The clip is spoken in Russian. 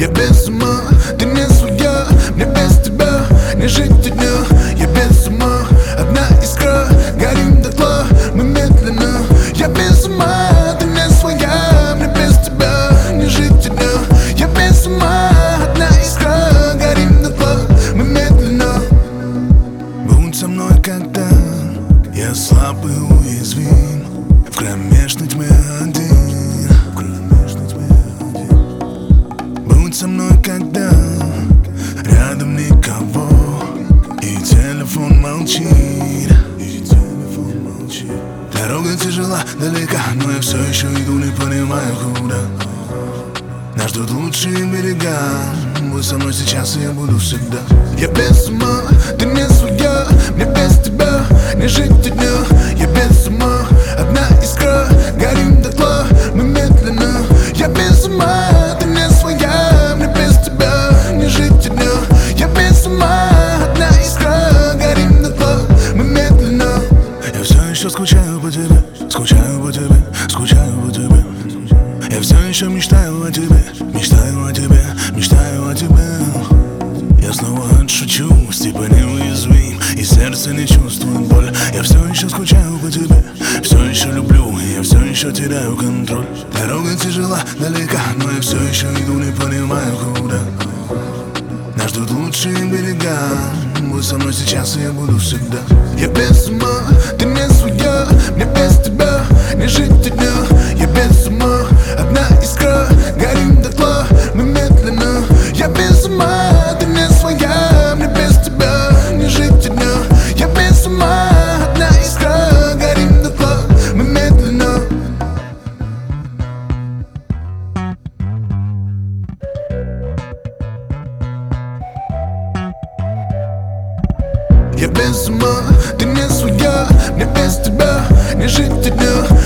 Я без ума, ты не своя, мне без тебя не жить дня. Я без ума, одна искра, горим дотла, мы медленно. Я без ума, ты не своя, мне без тебя не жить дня. Я без ума, одна искра, горим дотла, мы медленно. Будь со мной, когда я слаб и уязвим, в кромешной тьме один. Будь со мной, когда рядом никого и телефон молчит. Дорога тяжела, далека, но я все еще иду, не понимаю куда. Нас ждут лучшие берега. Будь со мной сейчас, и я буду всегда. Я без ума, ты не своя, мне без тебя не жить дня. Я без ума, одна искра, горим дотла, мы медленно. Я без ума, ты не своя, мне без тебя не жить дня. Я без ума, одна искра, горим дотла, мы медленно. Я все еще скучаю по тебе, скучаю по тебе, скучаю по тебе. Я все еще мечтаю о тебе, мечтаю о тебе, мечтаю о тебе. Я снова отшучусь, типа неуязвим, и сердце не чувствует боль. Я все еще скучаю по тебе, все еще люблю, и я все еще теряю контроль. Дорога тяжела, далека, но я все еще иду, не понимаю куда. Нас ждут лучшие берега. Будь со мной сейчас, и я буду всегда. Я без ума, ты не своя, мне без тебя не жить дня. Я без ума, одна искра, горим дотла, мы медленно. Я без ума, ты не своя, мне без тебя не жить дня. Я без ума, одна искра, горим дотла, мы медленно. Я без ума, ты не своя, мне без тебя не жить дня.